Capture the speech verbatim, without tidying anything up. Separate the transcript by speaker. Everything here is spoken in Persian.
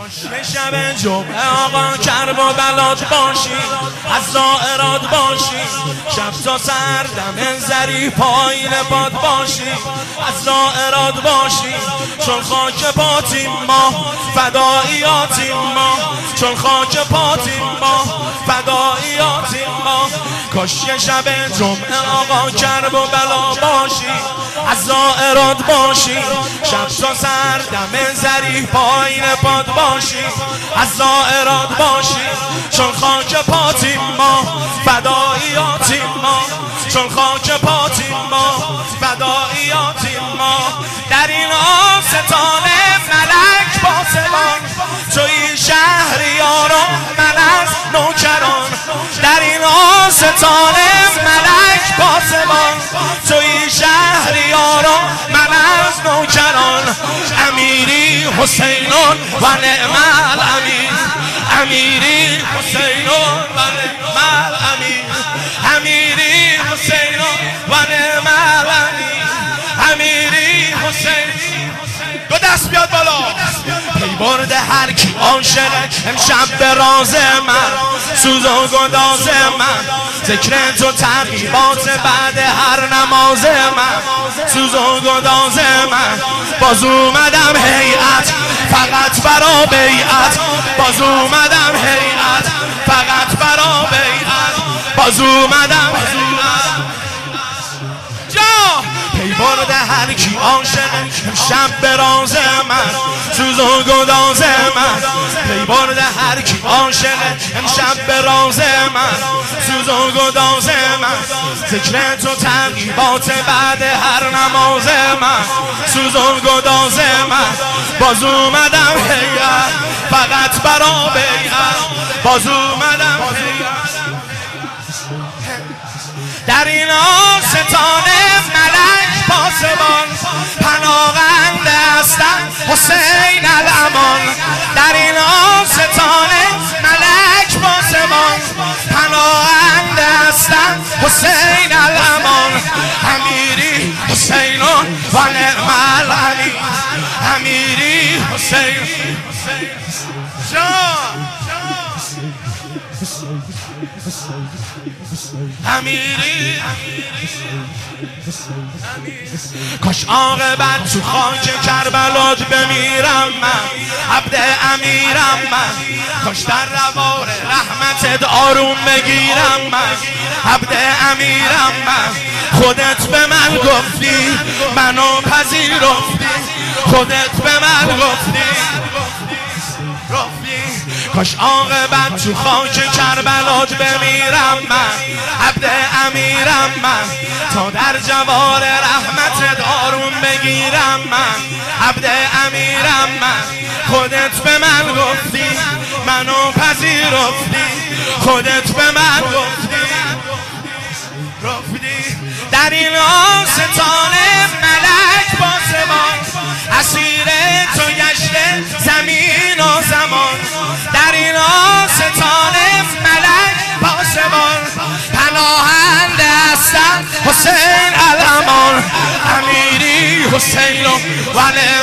Speaker 1: یه شب جمعه آقا کرب و بلاد باشی، از زائرات باشی، شب تا سر دم زری پایین باد باشی، از زائرات باشی، چون خاک پاتیم ما فداییاتیم ما، چون خاک پاتیم ما فداییاتیم ما. کاش یه شب جمعه آقا کرب و بلا باشی، از زائرات باشی، شب تا سر دم زری پایین باد باشی، از زائرات باشی، چون خاک پاتیم ما فداییاتیم ما، چون خاک پاتیم ما فداییاتیم ما. در این آستان ملک پاسبان، توی شهریاران من از نوکران، در این آستان ملک پاسبان، توی شهریاران من از نوکران. امیری حسینون و نعم الامیر، امیری حسینون و نعم الامیر، امیری حسینون و نعم الامیر، امیری حسین. دو دست بیاد بالا. پی برده هر کی عاشقه امشب به راز من، سوز و گداز من، ذکر تو تقیبات بعد هر نماز من، سوز و گداز من. باز اومدم هیئت فقط برا بیعت، باز اومدم هیئت فقط برا بیعت، باز اومدم جا. پی برده هر کی عاشقه شب به راز من، سوز و گداز من، پی برده هر کی عاشقه امشب به راز من، سوز و گداز من، ذکر تو تقیبات بعد هر نماز من، سوز و گداز من. باز اومدم هیئت فقط برا بیعت، باز اومدم در این آستان ملک پاسبان، پناهنده هستند حسین الامان، در این آستان ملک پاسبان، پناهنده هستند حسین الامان. امیری حسینون و نعم الامیر، امیری حسین جان، امیری. کاش عاقبت تو خاک کربلات بمیرم من، عبد امیرم من، کاش در روار رحمتت آروم بگیرم من، عبد امیرم من. خودت به من گفتی منو پذیرفتی، خودت به من گفتی کاش عاقبت تو خاک کربلات بمیرم من، عبد امیرم من، تا در جوار رحمتت آروم بگیرم من، عبد امیرم من. خودت به من گفتی منو پذیرفتی، خودت به من گفتی رفتی. در این آستان ملک پاسبان، اسیر تو گشته زمین و زمان، در این آستان ملک پاسبان، پناهنده هستند حسین الامان. امیری حسین و نعم